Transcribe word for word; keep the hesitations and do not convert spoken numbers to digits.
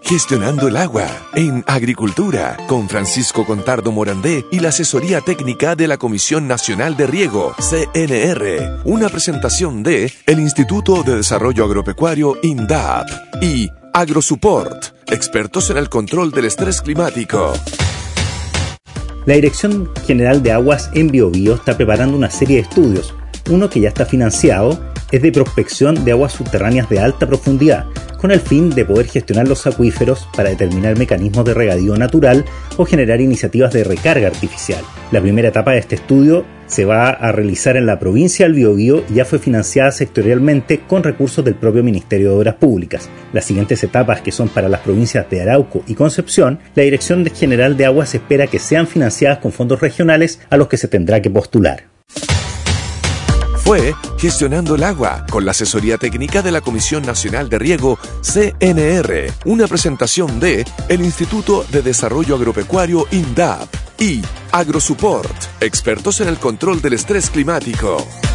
Gestionando el agua en Agricultura con Francisco Contardo Morandé y la asesoría técnica de la Comisión Nacional de Riego, C N R. Una presentación de el Instituto de Desarrollo Agropecuario INDAP y AgroSupport, expertos en el control del estrés climático. La Dirección General de Aguas en Biobío está preparando una serie de estudios. Uno que ya está financiado es de prospección de aguas subterráneas de alta profundidad, con el fin de poder gestionar los acuíferos para determinar mecanismos de regadío natural o generar iniciativas de recarga artificial. La primera etapa de este estudio se va a realizar en la provincia del Biobío y ya fue financiada sectorialmente con recursos del propio Ministerio de Obras Públicas. Las siguientes etapas, que son para las provincias de Arauco y Concepción, la Dirección General de Aguas espera que sean financiadas con fondos regionales a los que se tendrá que postular. Fue Gestionando el Agua con la asesoría técnica de la Comisión Nacional de Riego, C N R. Una presentación de el Instituto de Desarrollo Agropecuario INDAP y AgroSupport, expertos en el control del estrés climático.